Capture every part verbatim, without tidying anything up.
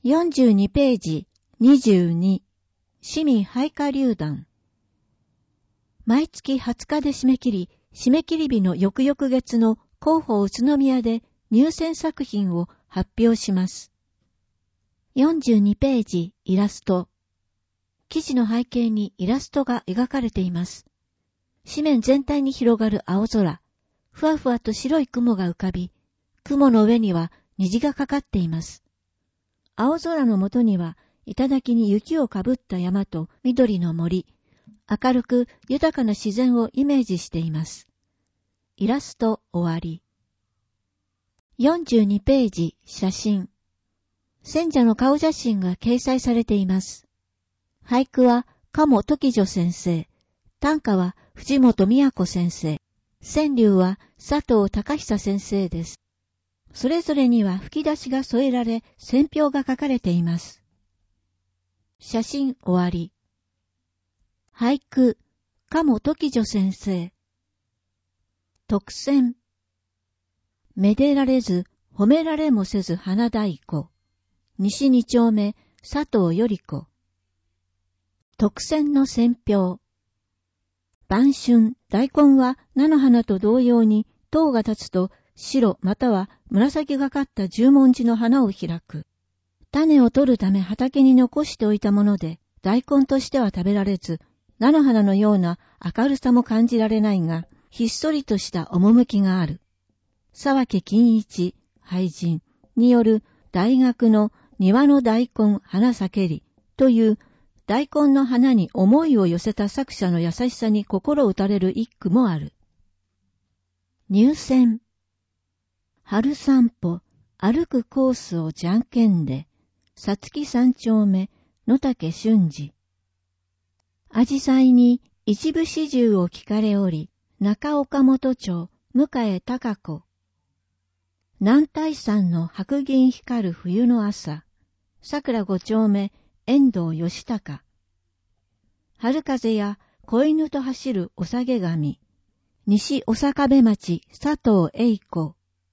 よんじゅうにページにじゅうに市民配下流団。毎月はつかで締め切り、締め切り日の翌々月の広報宇都宮で入選作品を発表します。よんじゅうにページイラスト。記事の背景にイラストが描かれています。紙面全体に広がる青空。ふわふわと白い雲が浮かび、雲の上には虹がかかっています。青空の下には、頂に雪をかぶった山と緑の森、明るく豊かな自然をイメージしています。イラスト終わり。よんじゅうにページ写真。選者の顔写真が掲載されています。俳句は鴨時女先生、短歌は藤本美子先生、川柳は佐藤隆久先生です。それぞれには吹き出しが添えられ、選評が書かれています。写真終わり。俳句、鴨時女先生。特選。めでられず、褒められもせず花太鼓。西二丁目、佐藤より子。特選の選評。晩春、大根は菜の花と同様に、塔が立つと白または紫がかった十文字の花を開く。種を取るため畑に残しておいたもので、大根としては食べられず、菜の花のような明るさも感じられないが、ひっそりとした趣がある。沢家金一、俳人による大学の庭の大根花咲けりという大根の花に思いを寄せた作者の優しさに心打たれる一句もある。入選。春散歩、歩くコースをじゃんけんで、さつき三丁目、野竹俊二。あじさいに一部始終を聞かれおり、中岡本町、向江高子。南大山の白銀光る冬の朝、桜五丁目、遠藤義孝。春風や子犬と走るおさげ神、西お坂部町、佐藤栄子。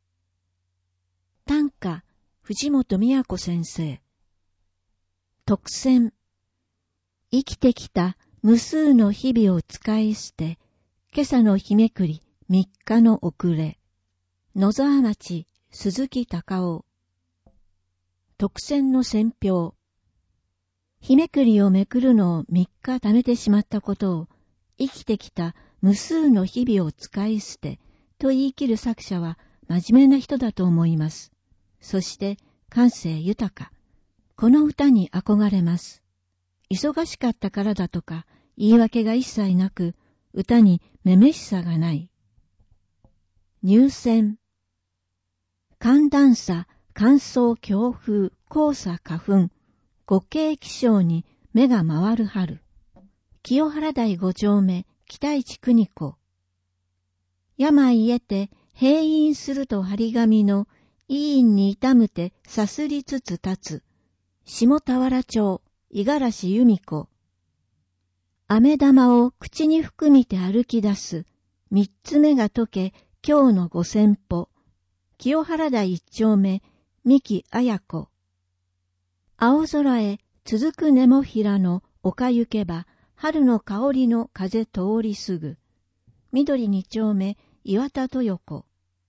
短歌、藤本美子先生。特選。生きてきた無数の日々を使い捨て、今朝の日めくり三日の遅れ。野沢町、鈴木隆夫。特選の選評。日めくりをめくるのを三日貯めてしまったことを、生きてきた無数の日々を使い捨てと言い切る作者は真面目な人だと思います。そして感性豊か。この歌に憧れます。忙しかったからだとか言い訳が一切なく、歌にめめしさがない。入選。寒暖差、乾燥、強風、黄砂、花粉、五景気象に目が回る春。清原台五丁目、北市邦子。病得て閉院すると張り紙の医院に痛むてさすりつつ立つ。下田原町、五十嵐由美子。飴玉を口に含みて歩き出す。三つ目が解け、今日の五千歩。清原台一丁目、三木綾子。青空へ続くネモフィラの丘行けば、春の香りの風通りすぐ。緑二丁目、岩田豊子。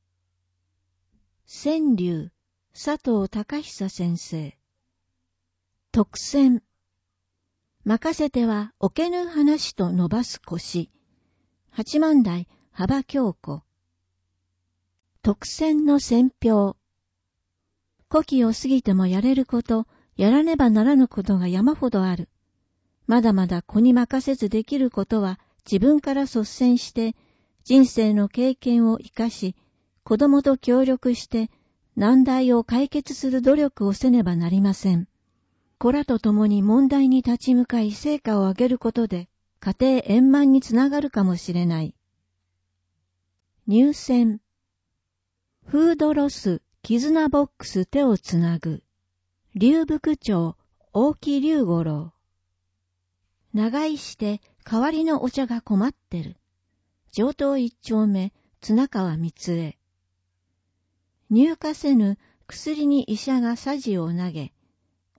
川柳、佐藤隆久先生。特選。任せてはおけぬ話と伸ばす腰。八幡台、幅京子。特選の選評。古希を過ぎてもやれること、やらねばならぬことが山ほどある。まだまだ子に任せずできることは自分から率先して、人生の経験を生かし、子供と協力して難題を解決する努力をせねばなりません。子らと共に問題に立ち向かい成果を上げることで、家庭円満につながるかもしれない。入選。フードロス、絆ボックス手をつなぐ。龍福町、大木龍五郎。長居して代わりのお茶が困ってる。上東一丁目、綱川三江。入荷せぬ薬に医者がさじを投げ、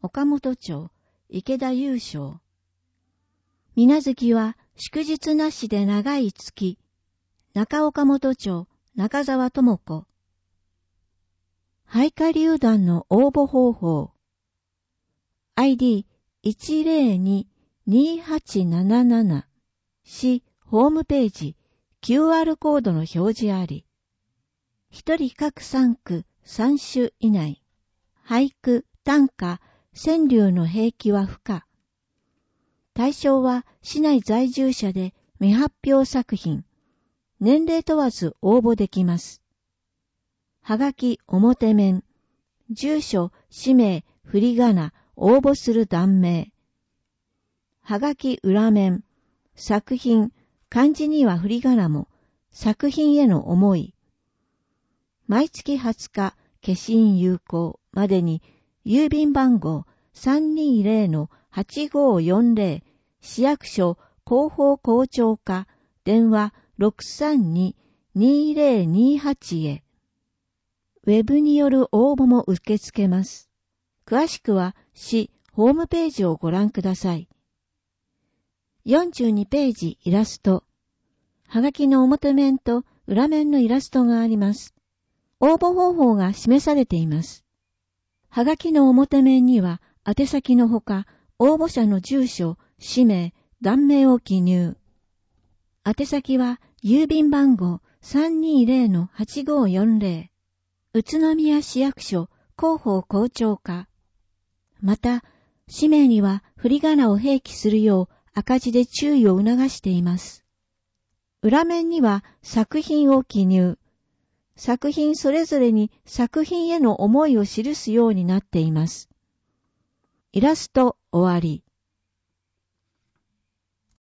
岡本町、池田優勝。みなづきは祝日なしで長い月、中岡本町、中沢智子。配下流団の応募方法。アイディーいちゼロに にはちなななな し、ホームページ、キューアール コードの表示あり。一人各三句三首以内。俳句、短歌、川柳の併記は不可。対象は市内在住者で未発表作品。年齢問わず応募できます。はがき表面、住所、氏名、振り仮名、応募する段名。はがき裏面、作品、漢字には振り仮名も、作品への思い。毎月はつか、消印有効までに、郵便番号 さんにゼロのはちごよんゼロ、市役所広報校長課、電話 ろくさんに にゼロにはち へ。ウェブによる応募も受け付けます。詳しくは市ホームページをご覧ください。よんじゅうにページイラスト。はがきの表面と裏面のイラストがあります。応募方法が示されています。はがきの表面には宛先のほか、応募者の住所、氏名、段名を記入。宛先は郵便番号 さんにゼロのはちごよんゼロ、宇都宮市役所広報校長課。また、氏名には振り仮名を併記するよう赤字で注意を促しています。裏面には作品を記入。作品それぞれに作品への思いを記すようになっています。イラスト終わり。